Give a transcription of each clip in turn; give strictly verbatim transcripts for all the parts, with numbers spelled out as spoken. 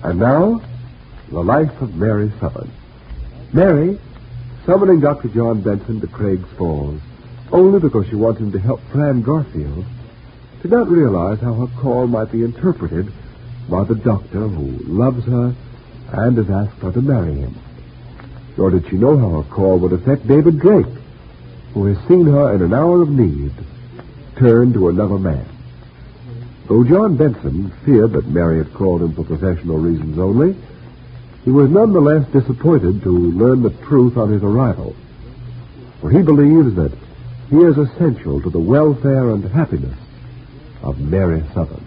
And now, the life of Mary Southern. Mary, summoning Doctor John Benson to Craig's Falls, only because she wanted him to help Fran Garfield, did not realize how her call might be interpreted by the doctor who loves her and has asked her to marry him. Nor did she know how her call would affect David Drake, who has seen her in an hour of need turn to another man. Though John Benson feared that Mary had called him for professional reasons only, he was nonetheless disappointed to learn the truth on his arrival. For he believes that he is essential to the welfare and happiness of Mary Southern.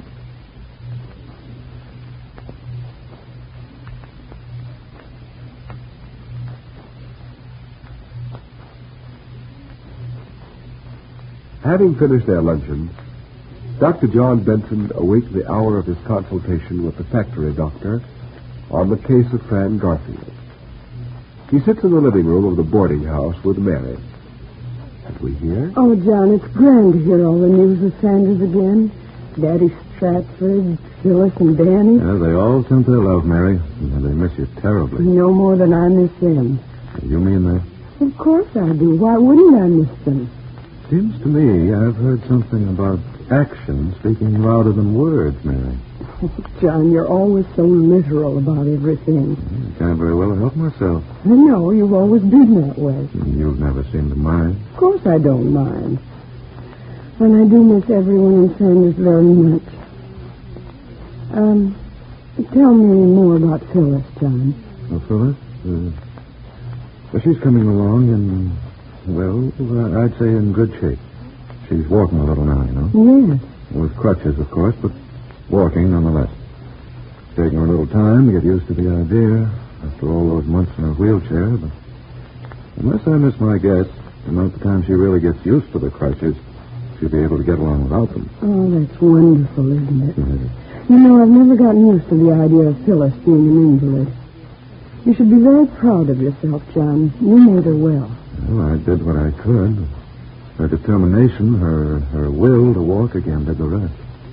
Having finished their luncheon, Doctor John Benson awaited the hour of his consultation with the factory doctor on the case of Fran Garfield. He sits in the living room of the boarding house with Mary. Have we hear? Oh, John, it's grand to hear all the news of Sanders again. Daddy Stratford, Phyllis, and Danny. Yeah, they all sent their love, Mary, and they miss you terribly. No more than I miss them. You mean that? Of course I do. Why wouldn't I miss them? Seems to me I've heard something about action speaking louder than words, Mary. John, you're always so literal about everything. I can't very well help myself. I know, you've always been that way. You've never seemed to mind. Of course I don't mind. And I do miss everyone in Sanders very much. Um, tell me more about Phyllis, John. Oh, Phyllis? Uh, well, she's coming along in, well, uh, I'd say in good shape. She's walking a little now, you know. Yes. With crutches, of course, but walking nonetheless. Taking her a little time to get used to the idea after all those months in her wheelchair, but unless I miss my guess, about the time she really gets used to the crutches, she'll be able to get along without them. Oh, that's wonderful, isn't it? Mm-hmm. You know, I've never gotten used to the idea of Phyllis being an invalid. You should be very proud of yourself, John. You made her well. Well, I did what I could. Her determination, her her will to walk again did the rest.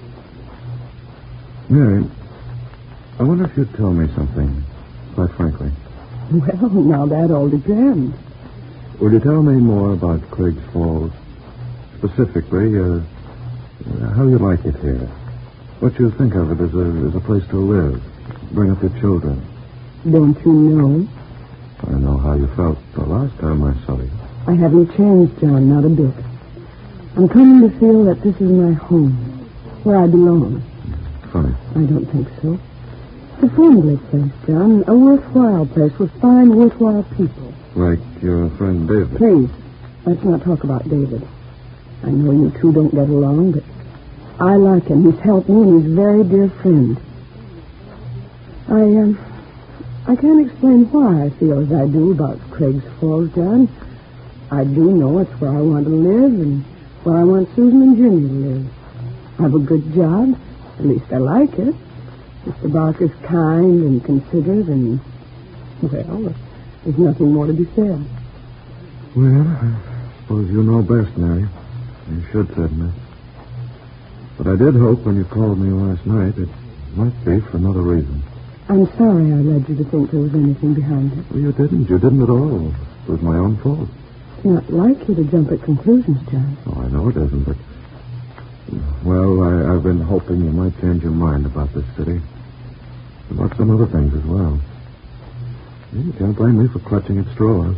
Mary, I wonder if you'd tell me something, quite frankly. Well, now that all depends. Would you tell me more about Craig's Falls? Specifically, uh, how you like it here. What you think of it as a, as a place to live. Bring up your children. Don't you know? I know how you felt the last time I saw you. I haven't changed, John, not a bit. I'm coming to feel that this is my home, where I belong. Funny. I don't think so. It's a friendly place, John, a worthwhile place with fine, worthwhile people. Like your friend David. Please, let's not talk about David. I know you two don't get along, but I like him. He's helped me, and he's a very dear friend. I, um, I can't explain why I feel as I do about Craig's Falls, John. I do know it's where I want to live, and where I want Susan and Junior to live. I have a good job. At least I like it. Mister Barker's kind and considerate, and, well, there's nothing more to be said. Well, I suppose you know best, Mary. You should, certainly. But I did hope when you called me last night it might be for another reason. I'm sorry I led you to think there was anything behind it. Well, you didn't. You didn't at all. It was my own fault. It's not like you to jump at conclusions, John. Oh, I know it isn't, but... Well, I, I've been hoping you might change your mind about this city. About some other things as well. You can't blame me for clutching at straws.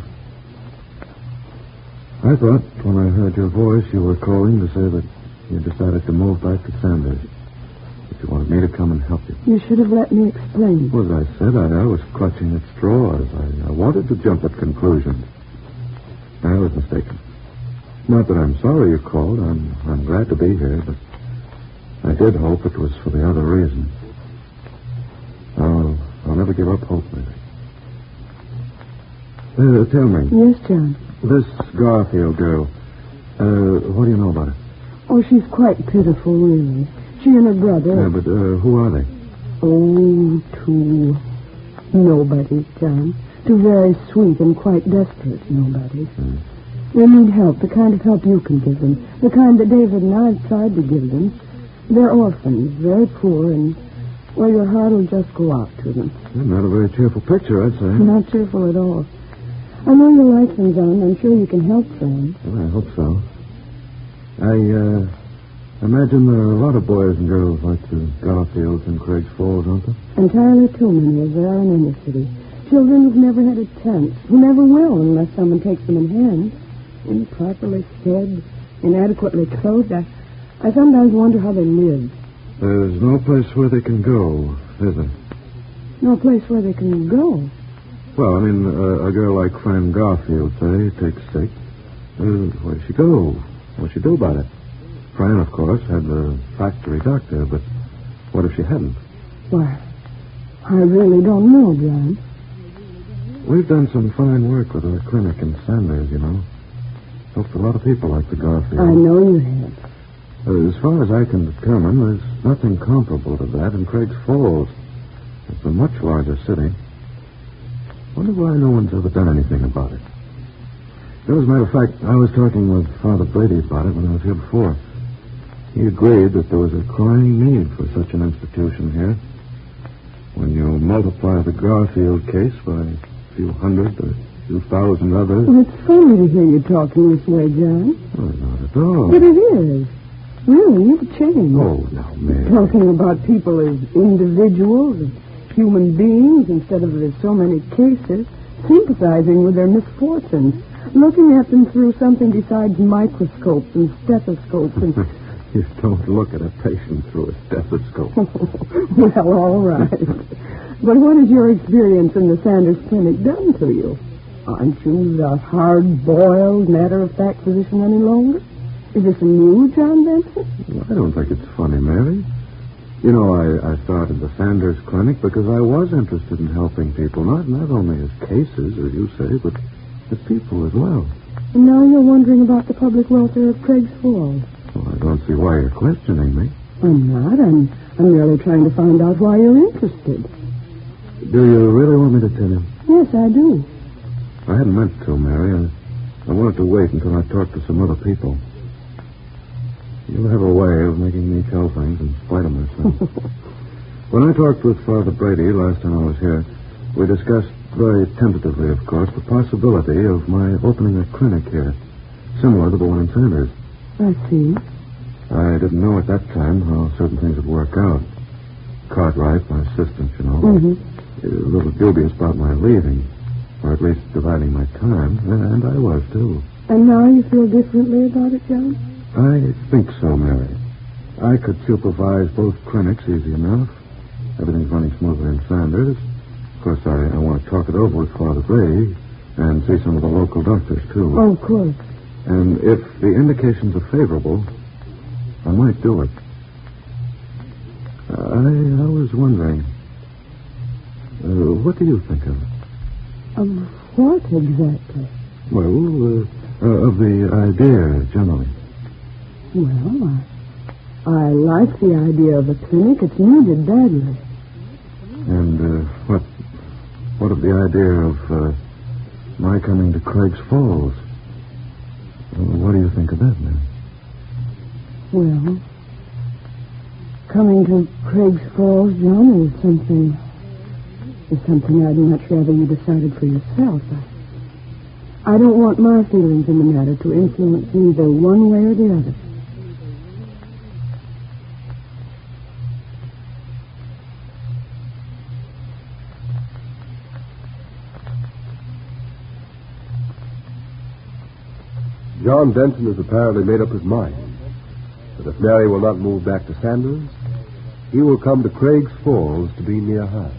I thought when I heard your voice you were calling to say that you decided to move back to Sanders. That you wanted me to come and help you. You should have let me explain. Well, as I said, I, I was clutching at straws. I, I wanted to jump at conclusions. I was mistaken. Not that I'm sorry you called. I'm I'm glad to be here, but I did hope it was for the other reason. I'll, I'll never give up hope, maybe. Uh, tell me. Yes, John. This Garfield girl, uh, what do you know about her? Oh, she's quite pitiful, really. She and her brother... Yeah, but uh, who are they? Oh, two nobodies, John. Two very sweet and quite desperate nobodies. Hmm. They need help, the kind of help you can give them. The kind that David and I tried to give them. They're orphans, very poor, and, Well, your heart will just go out to them. Not a very cheerful picture, I'd say. Not cheerful at all. I know you like them, John. I'm sure you can help them. Well, I hope so. I, uh, imagine there are a lot of boys and girls like the Garfields in Craig's Falls, aren't there? Entirely too many, as there are in any city. Children who've never had a chance, who never will unless someone takes them in hand. Improperly fed, inadequately clothed. I, I sometimes wonder how they live. There's no place where they can go, is there? No place where they can go. Well, I mean, uh, a girl like Fran Garfield, say, takes sick. Uh, where does she go? What'd she do about it? Fran, of course, had the factory doctor, but what if she hadn't? Why, I really don't know, John. We've done some fine work with our clinic in Sanders, you know. Helped a lot of people like the Garfield. I know you have. Uh, as far as I can determine, there's nothing comparable to that in Craig's Falls. It's a much larger city. Wonder why no one's ever done anything about it. You know, as a matter of fact, I was talking with Father Brady about it when I was here before. He agreed that there was a crying need for such an institution here. When you multiply the Garfield case by a few hundred or a few thousand others... Well, it's funny to hear you talking this way, John. Oh, not at all. But it is. Really, you've changed. Oh, now, Mary. Talking about people as individuals, as human beings, instead of as so many cases, sympathizing with their misfortunes, looking at them through something besides microscopes and stethoscopes and... You don't look at a patient through a stethoscope. Well, all right. But what has your experience in the Sanders Clinic done to you? Aren't you the hard-boiled, matter-of-fact physician any longer? Is this a new John Benson? Well, I don't think it's funny, Mary. You know, I, I started the Sanders Clinic because I was interested in helping people, not not only as cases, as you say, but as people as well. And now you're wondering about the public welfare of Craig's Falls. Well, I don't see why you're questioning me. I'm not. I'm, I'm merely trying to find out why you're interested. Do you really want me to tell you? Yes, I do. I hadn't meant to, Mary. I, I wanted to wait until I talked to some other people. You'll have a way of making me tell things in spite of myself. When I talked with Father Brady last time I was here, we discussed very tentatively, of course, the possibility of my opening a clinic here, similar to the one in Sanders. I see. I didn't know at that time how certain things would work out. Cartwright, my assistant, you know, Mm-hmm. a little dubious about my leaving, or at least dividing my time, and I was, too. And now you feel differently about it, John? I think so, Mary. I could supervise both clinics easy enough. Everything's running smoothly in Sanders. Of course, I, I want to talk it over with Father Brady and see some of the local doctors, too. Oh, of course. And if the indications are favorable, I might do it. I, I was wondering, uh, what do you think of it? Um, what exactly? Well, uh, uh, of the idea, generally. Well, I, I like the idea of a clinic. It's needed badly. And uh, what what of the idea of uh, my coming to Craig's Falls? Well, what do you think of that, man? Well, coming to Craig's Falls, John, is something... is something I'd much rather you decided for yourself. I, I don't want my feelings in the matter to influence me either one way or the other. John Benson has apparently made up his mind that if Mary will not move back to Sanders, he will come to Craig's Falls to be near her.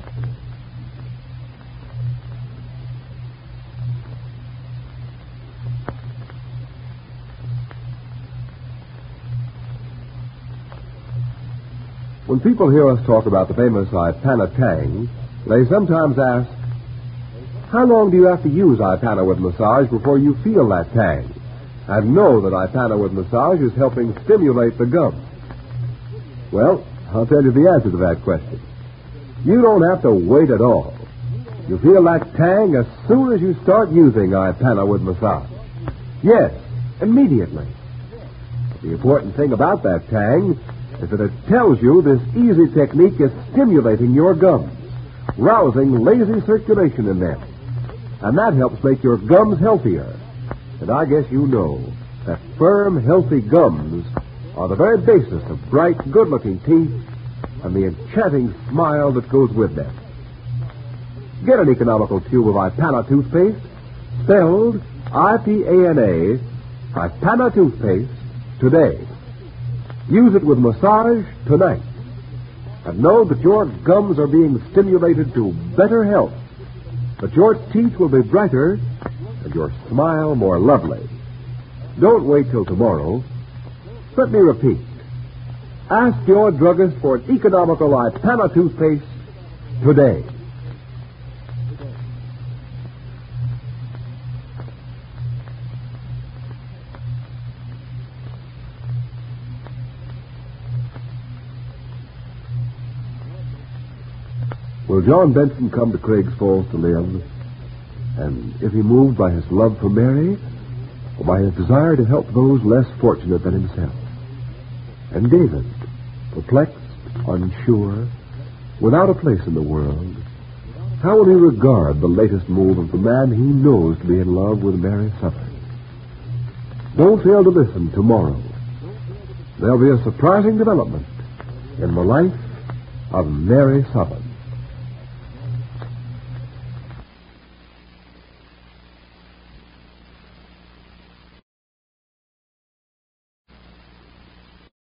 When people hear us talk about the famous Ipana Tang, they sometimes ask, how long do you have to use Ipana with massage before you feel that tang? And know that Ipana with massage is helping stimulate the gums? Well, I'll tell you the answer to that question. You don't have to wait at all. You feel that tang as soon as you start using Ipana with massage. Yes, immediately. The important thing about that tang is that it tells you this easy technique is stimulating your gums, rousing lazy circulation in them. And that helps make your gums healthier. And I guess you know that firm, healthy gums are the very basis of bright, good-looking teeth and the enchanting smile that goes with them. Get an economical tube of Ipana toothpaste, spelled I P A N A, Ipana toothpaste, today. Use it with massage tonight. And know that your gums are being stimulated to better health, that your teeth will be brighter and your smile more lovely. Don't wait till tomorrow. Let me repeat. Ask your druggist for an economical Ipana toothpaste today. Will John Benson come to Craig's Falls to live? And is he moved by his love for Mary, or by his desire to help those less fortunate than himself? And David, perplexed, unsure, without a place in the world, how will he regard the latest move of the man he knows to be in love with Mary Suffolk? Don't fail to listen tomorrow. There'll be a surprising development in the life of Mary Suffolk.